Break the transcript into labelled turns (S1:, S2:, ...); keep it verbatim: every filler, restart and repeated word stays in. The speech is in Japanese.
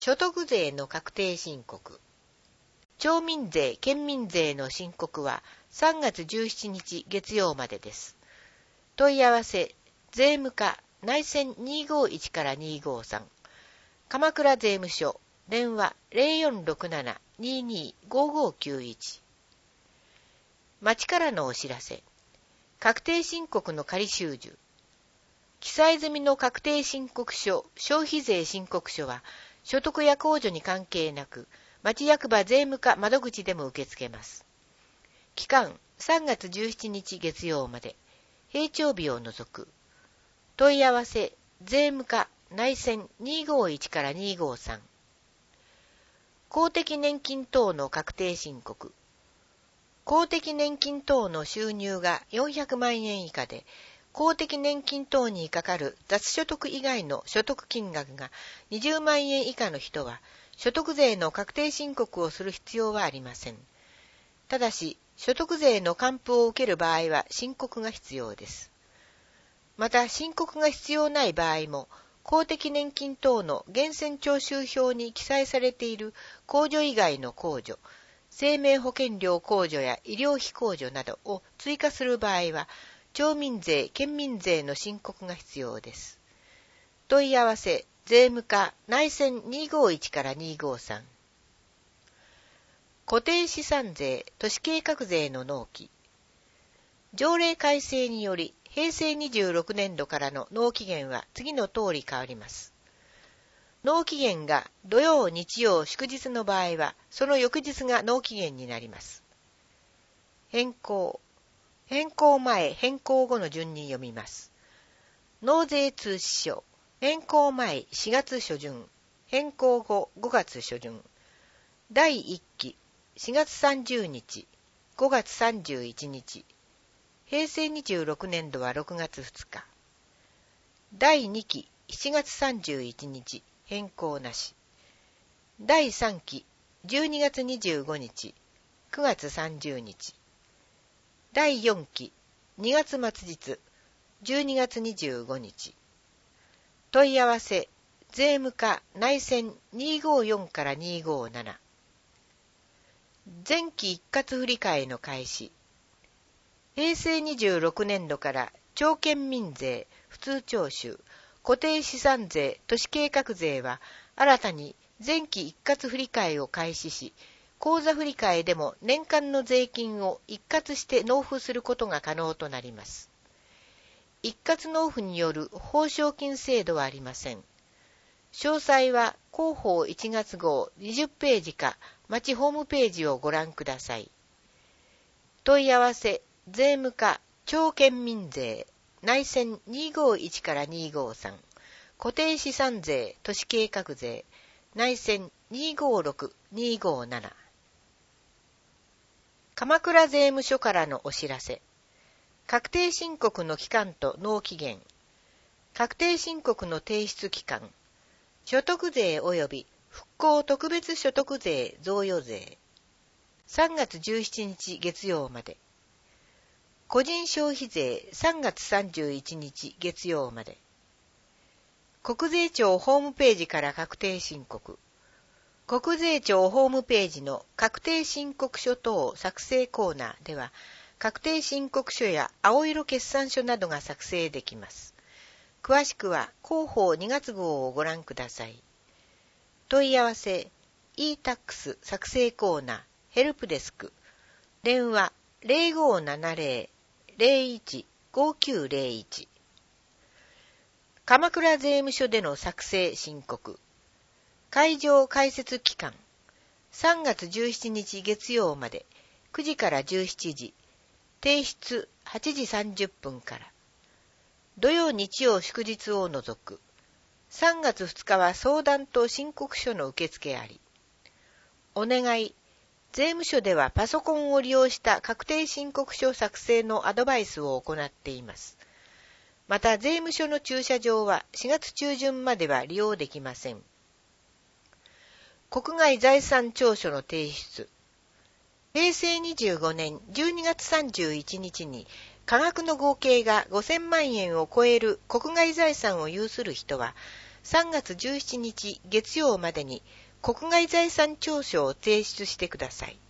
S1: 所得税の確定申告。町民税、県民税の申告はさんがつじゅうしちにち月曜までです。問い合わせ、税務課内線にーごーいちからにーごーさん。鎌倉税務署、電話 ゼロよんろくなな にーにー ごーごーきゅういち。町からのお知らせ。確定申告の仮収受。記載済みの確定申告書、消費税申告書は、所得や控除に関係なく、町役場税務課窓口でも受け付けます。期間、さんがつじゅうしちにち月曜まで、平帳日を除く。問い合わせ、税務課内線にーごーいちからにーごーさん。公的年金等の確定申告。公的年金等の収入がよんひゃくまんえん以下で、公的年金等にかかる雑所得以外の所得金額がにじゅうまんえん以下の人は、所得税の確定申告をする必要はありません。ただし、所得税の還付を受ける場合は申告が必要です。また、申告が必要ない場合も、公的年金等の源泉徴収票に記載されている控除以外の控除、生命保険料控除や医療費控除などを追加する場合は、町民税、県民税の申告が必要です。問い合わせ、税務課内線にーごーいちからにーごーさん。固定資産税、都市計画税の納期。条例改正により、へいせいにじゅうろくねんどからの納期限は次の通り変わります。納期限が土曜、日曜、祝日の場合は、その翌日が納期限になります。変更。変更前、変更後の順に読みます。納税通知書。変更前しがつしょじゅん。変更後ごがつしょじゅん。だいいっきしがつさんじゅうにち、ごがつさんじゅういちにち。へいせいにじゅうろくねんどはろくがつふつか。だいにきしちがつさんじゅういちにち、変更なし。だいさんきじゅうにがつにじゅうごにち、くがつさんじゅうにち。だいよんきにがつ末日、じゅうにがつにじゅうごにち。問い合わせ、税務課内線にーごーよんからにーごーなな。前期一括振替の開始。へいせいにじゅうろくねんどから町県民税、普通徴収、固定資産税、都市計画税は新たに前期一括振替を開始し、口座振替でも年間の税金を一括して納付することが可能となります。一括納付による報奨金制度はありません。詳細は広報いちがつごうにじゅっページか町ホームページをご覧ください。問い合わせ、税務課町県民税内線にーごーいちからにーごーさん。固定資産税、都市計画税内線にーごーろく、にーごーなな。鎌倉税務署からのお知らせ。確定申告の期間と納期限。確定申告の提出期間。所得税及び復興特別所得税贈与税。さんがつじゅうしちにち月曜まで。個人消費税さんがつさんじゅういちにち月曜まで。国税庁ホームページから確定申告。国税庁ホームページの確定申告書等作成コーナーでは、確定申告書や青色決算書などが作成できます。詳しくは広報にがつごうをご覧ください。問い合わせ、e タックス 作成コーナー、ヘルプデスク、電話 ゼロごーななゼロ ゼロいち ごきゅうゼロいち。鎌倉税務署での作成申告。会場開設期間。さんがつじゅうしちにち月曜までくじからじゅうしちじ。提出はちじさんじゅっぷんから。土曜日曜祝日を除く。さんがつふつかは相談と申告書の受付あり。お願い。税務署ではパソコンを利用した確定申告書作成のアドバイスを行っています。また税務署の駐車場はしがつちゅうじゅんまでは利用できません。国外財産調書の提出。へいせいにじゅうごねんじゅうにがつさんじゅういちにちに価格の合計がごせんまんえんを超える国外財産を有する人は、 さんがつじゅうしちにち月曜までに国外財産調書を提出してください。